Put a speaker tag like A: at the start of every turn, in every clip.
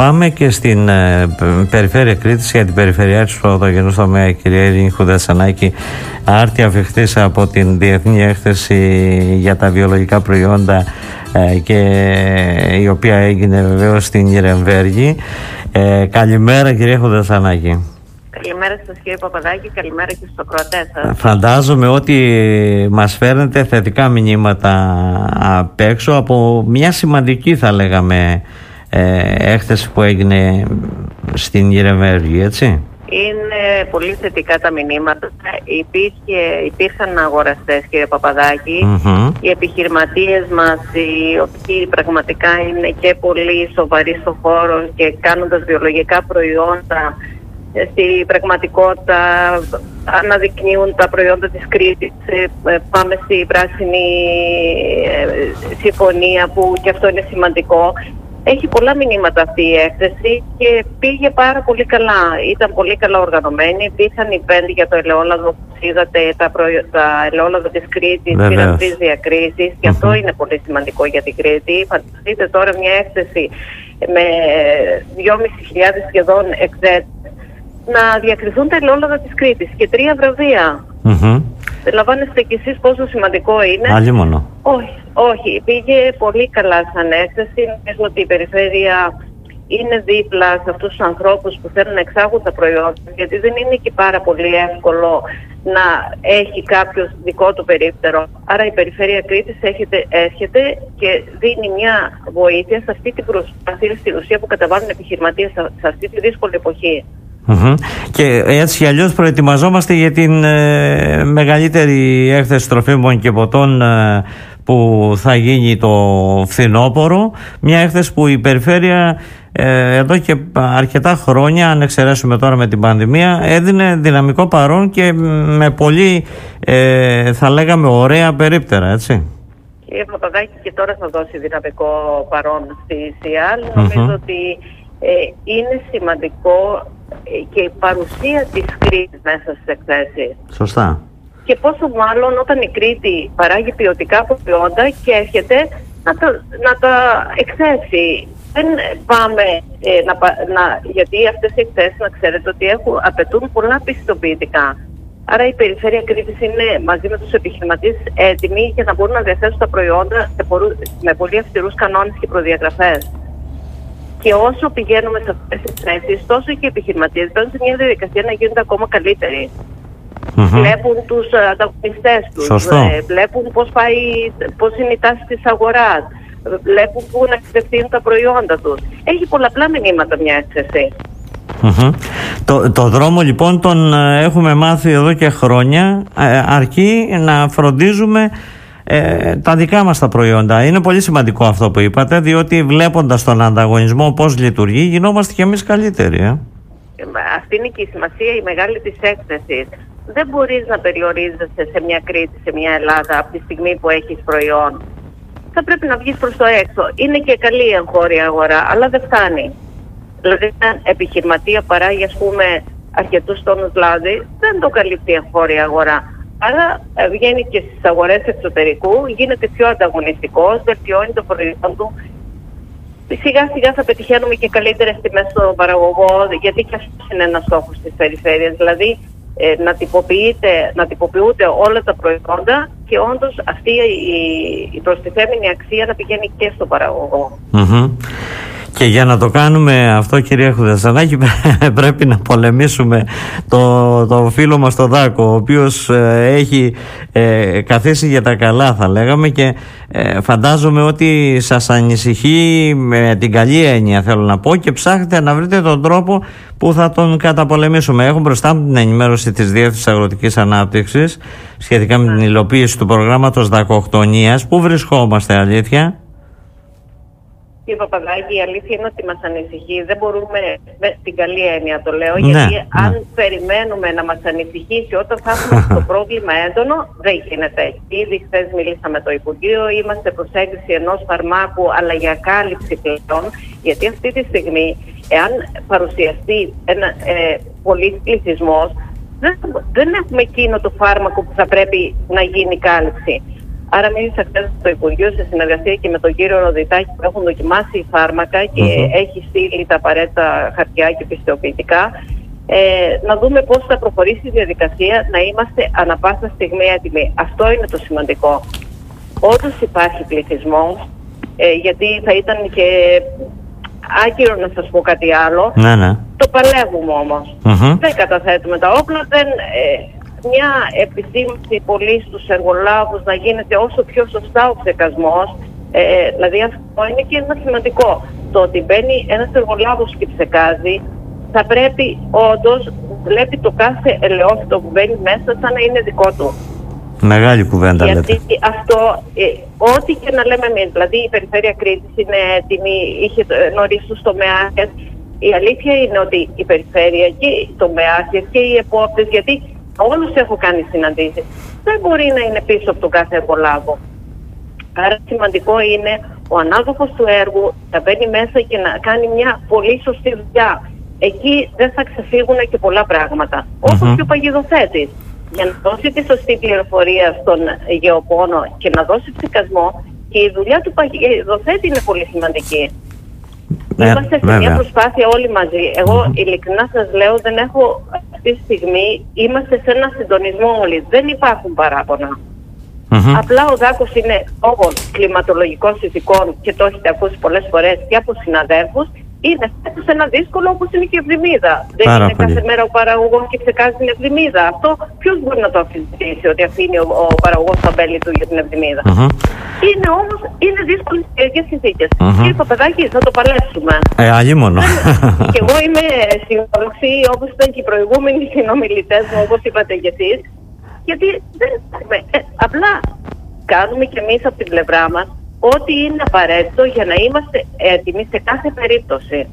A: Πάμε και στην περιφέρεια Κρήτης για την περιφερειάρχη του πρωτογενούς τομέα, κυρία Ειρήνη Χουδασανάκη, άρτια αφιχτής από την Διεθνή Έκθεση για τα Βιολογικά Προϊόντα και η οποία έγινε βεβαίως στην Νιρεμβέργη. Καλημέρα, κυρία Χουδασανάκη.
B: Καλημέρα σας, κύριε Παπαδάκη, καλημέρα και στους ακροατές σας.
A: Φαντάζομαι ότι μας φέρνετε θετικά μηνύματα απ' έξω από μια σημαντική, θα λέγαμε, έκθεση που έγινε στην Νιρεμβέργη, έτσι.
B: Είναι πολύ θετικά τα μηνύματα. Υπήρχαν αγοραστές, κύριε Παπαδάκη. Οι επιχειρηματίες μας, οι οποίοι πραγματικά είναι και πολύ σοβαροί στο χώρο και κάνοντας βιολογικά προϊόντα, στη πραγματικότητα αναδεικνύουν τα προϊόντα της Κρήτης. Πάμε στη Πράσινη Συμφωνία, που και αυτό είναι σημαντικό. Έχει πολλά μηνύματα αυτή η έκθεση και πήγε πάρα πολύ καλά. Ήταν πολύ καλά οργανωμένη. Υπήρχαν event για το ελαιόλαδο, που είδατε, τα ελαιόλαδα της Κρήτης πήραν 3 διακρίσεις και αυτό είναι πολύ σημαντικό για την Κρήτη. Φανταστείτε τώρα μια έκθεση με 2.500 σχεδόν εξέτες να διακριθούν τα ελαιόλαδα της Κρήτης και 3 βραβεία. Λαμβάνεστε κι εσείς πόσο σημαντικό είναι.
A: Άλλη μόνο.
B: Όχι, πήγε πολύ καλά σαν έκθεση. Νομίζω ότι η περιφέρεια είναι δίπλα σε αυτούς τους ανθρώπους που θέλουν να εξάγουν τα προϊόντα, γιατί δεν είναι και πάρα πολύ εύκολο να έχει κάποιος δικό του περίπτερο. Άρα η περιφέρεια Κρήτης έρχεται και δίνει μια βοήθεια σε αυτή την προσπάθεια, στην ουσία, που καταβάλουν επιχειρηματίες σε αυτή τη δύσκολη εποχή.
A: Και έτσι κι αλλιώς προετοιμαζόμαστε για την μεγαλύτερη έκθεση τροφίμων και ποτών που θα γίνει το φθινόπωρο. Μια έκθεση που η περιφέρεια εδώ και αρκετά χρόνια, αν εξαιρέσουμε τώρα με την πανδημία, έδινε δυναμικό παρόν και με πολύ, θα λέγαμε, ωραία περίπτερα, έτσι.
B: Κύριε Παπαδάκη, και τώρα θα δώσει δυναμικό παρόν στη ΣΥΑΛ. Νομίζω ότι είναι σημαντικό και η παρουσία της Κρήτης μέσα στις εκθέσεις.
A: Σωστά. Και
B: πόσο μάλλον όταν η Κρήτη παράγει ποιοτικά προϊόντα και έρχεται να τα εκθέσει. Δεν πάμε γιατί αυτές οι εκθέσεις, να ξέρετε, ότι απαιτούν πολλά πιστοποιητικά. Άρα η περιφέρεια Κρήτης είναι μαζί με τους επιχειρηματίες έτοιμοι για να μπορούν να διαθέσουν τα προϊόντα με πολύ αυστηρούς κανόνες και προδιαγραφές. Και όσο πηγαίνουμε σε αυτές τις θέσεις, τόσο και οι επιχειρηματίες μπαίνουν σε μια διαδικασία να γίνονται ακόμα καλύτεροι. Βλέπουν τους ανταγωνιστές τους, βλέπουν πώς είναι η τάση της αγοράς, βλέπουν πού να κατευθύνουν τα προϊόντα τους. Έχει πολλαπλά μηνύματα μια έκθεση.
A: Το δρόμο λοιπόν τον έχουμε μάθει εδώ και χρόνια, αρκεί να φροντίζουμε τα δικά μας τα προϊόντα. Είναι πολύ σημαντικό αυτό που είπατε, διότι βλέποντας τον ανταγωνισμό πώς λειτουργεί, γινόμαστε κι εμείς καλύτεροι.
B: Αυτή είναι και η σημασία, η μεγάλη της έκθεσης. Δεν μπορείς να περιορίζεσαι σε μια Κρήτη, σε μια Ελλάδα, από τη στιγμή που έχεις προϊόν. Θα πρέπει να βγεις προς το έξω. Είναι και καλή η εγχώρια αγορά, αλλά δεν φτάνει. Δηλαδή, ένα επιχειρηματία παράγει, ας πούμε, αρκετούς τόνους λάδι, δεν το καλύπτει η εγχώρια αγορά. Άρα βγαίνει και στις αγορές εξωτερικού, γίνεται πιο ανταγωνιστικός, βελτιώνει το προϊόν του. Σιγά σιγά θα πετυχαίνουμε και καλύτερες τιμές στον παραγωγό, γιατί και αυτός είναι ένας στόχος της περιφέρειας. Δηλαδή να τυποποιούνται όλα τα προϊόντα και όντως αυτή η προστιθέμενη αξία να πηγαίνει και στον παραγωγό.
A: Και για να το κάνουμε αυτό, κυρία Χουδασανάκη, πρέπει να πολεμήσουμε το φίλο μας τον Δάκο, ο οποίος έχει καθίσει για τα καλά, θα λέγαμε, και φαντάζομαι ότι σας ανησυχεί με την καλή έννοια, θέλω να πω, και ψάχνετε να βρείτε τον τρόπο που θα τον καταπολεμήσουμε. Έχω μπροστά μου την ενημέρωση της Διεύθυνσης Αγροτικής Ανάπτυξης σχετικά με την υλοποίηση του προγράμματος δακοκτονίας. Πού βρισκόμαστε, αλήθεια?
B: Κύριε Παπαδάκη, η αλήθεια είναι ότι μας ανησυχεί. Δεν μπορούμε, με την καλή έννοια το λέω, γιατί αν περιμένουμε να μας ανησυχήσει όταν θα έχουμε το πρόβλημα έντονο, δεν γίνεται. Ήδη χθες μιλήσαμε με το Υπουργείο, είμαστε προς έγκριση ενός φαρμάκου, αλλά για κάλυψη πλέον, γιατί αυτή τη στιγμή, εάν παρουσιαστεί πολύς πληθυσμός, δεν έχουμε εκείνο το φάρμακο που θα πρέπει να γίνει κάλυψη. Άρα μίλησα χθες στο Υπουργείο σε συνεργασία και με τον κύριο Ροδιτάκη που έχουν δοκιμάσει φάρμακα και έχει στείλει τα απαραίτητα χαρτιά και πιστοποιητικά. Να δούμε πώς θα προχωρήσει η διαδικασία, να είμαστε ανα πάσα στιγμή έτοιμοι. Αυτό είναι το σημαντικό. Όντως υπάρχει πληθυσμός, γιατί θα ήταν και άκυρο να σας πω κάτι άλλο.
A: Ναι. Το
B: παλεύουμε όμως. Δεν καταθέτουμε τα όπλα, μια επισήμανση πολύ στους εργολάβους να γίνεται όσο πιο σωστά ο ψεκασμός. Δηλαδή αυτό είναι και ένα σημαντικό. Το ότι μπαίνει ένας εργολάβος και ψεκάζει, θα πρέπει όντως να βλέπει το κάθε ελαιόφυτο που μπαίνει μέσα σαν να είναι δικό του. Μεγάλη κουβέντα λέτε. Γιατί αυτό, ό,τι και να λέμε εμείς, δηλαδή η Περιφέρεια Κρήτης είναι έτοιμη, είχε νωρίς τους τομεάρχες. Η αλήθεια είναι ότι η Περιφέρεια και οι τομεάρχες και οι επόπτες, γιατί όλους έχω κάνει συναντήσεις, δεν μπορεί να είναι πίσω από τον κάθε εργολάβο. Άρα σημαντικό είναι ο ανάδοχος του έργου να μπαίνει μέσα και να κάνει μια πολύ σωστή δουλειά. Εκεί δεν θα ξεφύγουν και πολλά πράγματα. Όπως και ο παγιδοθέτης. Για να δώσει τη σωστή πληροφορία στον γεωπόνο και να δώσει ψεκασμό, και η δουλειά του παγιδοθέτη είναι πολύ σημαντική. Είμαστε σε μια προσπάθεια όλοι μαζί. Εγώ ειλικρινά σας λέω, δεν έχω αυτή τη στιγμή, είμαστε σε ένα συντονισμό όλοι. Δεν υπάρχουν παράπονα. Απλά ο δάκος είναι λόγω κλιματολογικών συνθηκών και το έχετε ακούσει πολλές φορές και από συναδέλφους. Είναι φέτος ένα δύσκολο, όπως είναι και η Ευδημίδα. Δεν είναι κάθε μέρα ο παραγωγός και ψεκάζει την Ευδημίδα. Αυτό ποιος μπορεί να το αμφισβητήσει, ότι αφήνει ο παραγωγός τα μπέλη του για την Ευδημίδα. Είναι όμως, είναι δύσκολες καιρικές συνθήκες. Κύριε Παπαδάκη, θα το παλέψουμε. Αλλήμονο. Και εγώ είμαι αισιόδοξη, όπως ήταν και οι προηγούμενοι συνομιλητές μου, όπως είπατε κι εσείς. Γιατί απλά κάνουμε κι εμείς από την πλευρά μας ό,τι είναι απαραίτητο για να είμαστε έτοιμοι σε κάθε περίπτωση.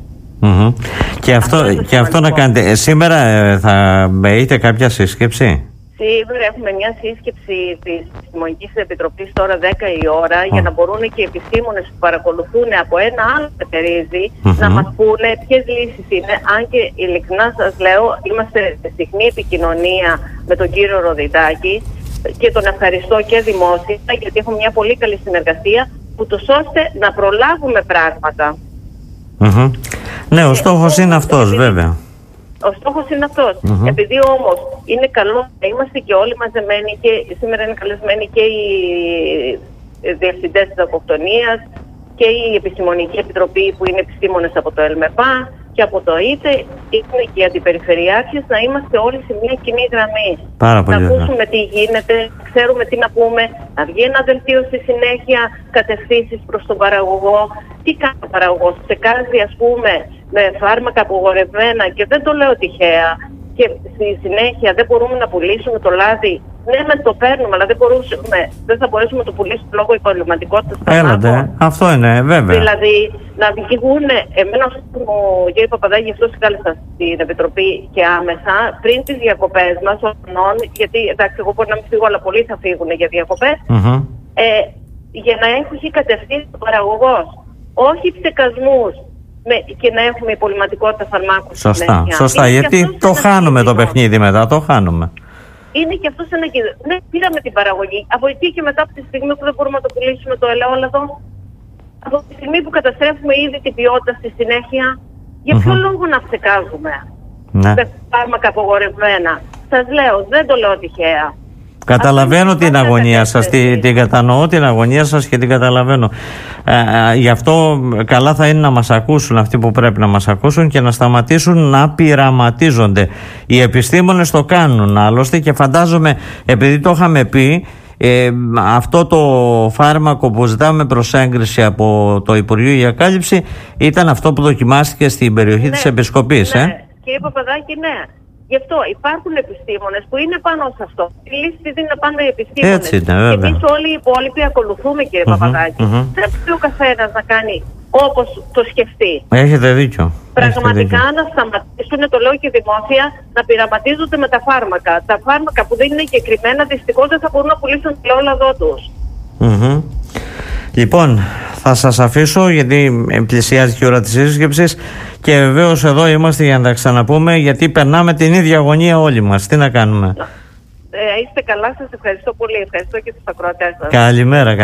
B: Και αυτό να κάνετε. Σήμερα θα έχετε κάποια σύσκεψη? Σίγουρα έχουμε μια σύσκεψη της Επιστημονικής Επιτροπής τώρα 10 η ώρα για να μπορούν και οι επιστήμονες που παρακολουθούν από ένα άλλο πετερίζι να μας πούνε ποιες λύσεις είναι. Αν και ειλικρινά σας λέω, είμαστε σε συχνή επικοινωνία με τον κύριο Ροδιτάκη και τον ευχαριστώ και δημόσια, γιατί έχουμε μια πολύ καλή συνεργασία, ούτως ώστε να προλάβουμε πράγματα. Ναι, ο στόχος είναι αυτός, βέβαια. Ο στόχος είναι αυτός. Επειδή όμως είναι καλό να είμαστε και όλοι μαζεμένοι, και σήμερα είναι καλεσμένοι και οι διευθυντές της Αυτοκτονίας και η Επιστημονική Επιτροπή που είναι επιστήμονες από το ΕΛΜΕΠΑ και από το ΙΤΕ, είναι και οι αντιπεριφερειάρχες, να είμαστε όλοι σε μια κοινή γραμμή. Να ακούσουμε τι γίνεται, ξέρουμε τι να πούμε, να βγει ένα δελτίο στη συνέχεια, κατευθύνσεις προς τον παραγωγό. Τι κάνει ο παραγωγός? Ψεκάζει, ας πούμε, με φάρμακα απογορευμένα, και δεν το λέω τυχαία, και στη συνέχεια δεν μπορούμε να πουλήσουμε το λάδι. Ναι, το παίρνουμε, αλλά δεν θα μπορέσουμε να το πουλήσουμε λόγω υπολοιματικότητας. Αυτό είναι, βέβαια. Δηλαδή, να βγουν, εμένα ο κ. Παπαδάκη, αυτό συγκάλεσα στην Επιτροπή και άμεσα, πριν τις διακοπές μας, γιατί εντάξει, εγώ μπορεί να μην φύγω, αλλά πολλοί θα φύγουν για διακοπές, για να έχει κατευθύνει τον παραγωγός. Όχι ψεκασμούς και να έχουμε υπολοιματικότητα φαρμάκων. Σωστά, γιατί το χάνουμε το παιχνίδι μετά, το χάνουμε. Είναι και αυτό ένα κίνδυνο. Ναι, πήραμε την παραγωγή. Από εκεί και μετά, από τη στιγμή που δεν μπορούμε να το πουλήσουμε το ελαιόλαδο, από τη στιγμή που καταστρέφουμε ήδη την ποιότητα στη συνέχεια, για ποιο λόγο να ψεκάζουμε με φάρμακα απογορευμένα? Σας λέω, δεν το λέω τυχαία. Καταλαβαίνω την αγωνία σας, την κατανοώ την αγωνία σας και την καταλαβαίνω. Γι' αυτό καλά θα είναι να μας ακούσουν αυτοί που πρέπει να μας ακούσουν και να σταματήσουν να πειραματίζονται. Οι επιστήμονες το κάνουν άλλωστε, και φαντάζομαι, επειδή το είχαμε πει, αυτό το φάρμακο που ζητάμε προς έγκριση από το Υπουργείο για κάλυψη ήταν αυτό που δοκιμάστηκε στην περιοχή της Επισκοπής. Κύριε Παπαδάκη, ναι. Γι' αυτό υπάρχουν επιστήμονες που είναι πάνω σε αυτό. Η λύση τη είναι πάντα οι επιστήμονες. Έτσι είναι, βέβαια. Και εμείς όλοι οι υπόλοιποι ακολουθούμε, κύριε Παπαδάκη. Δεν πρέπει ο καθένας να κάνει όπως το σκεφτεί. Έχετε δίκιο. Πραγματικά να σταματήσουν, το λέω και δημόσια, να πειραματίζονται με τα φάρμακα. Τα φάρμακα που δεν είναι εγκεκριμένα, δυστυχώς δεν θα μπορούν να πουλήσουν το ελαιόλαδό τους. Λοιπόν, θα σας αφήσω γιατί πλησιάζει και η ώρα της σύσκεψης, και βεβαίως εδώ είμαστε για να τα ξαναπούμε, γιατί περνάμε την ίδια αγωνία όλοι μας. Τι να κάνουμε? Είστε καλά, σας ευχαριστώ πολύ. Ευχαριστώ και τους ακροατές σας.
A: Καλημέρα.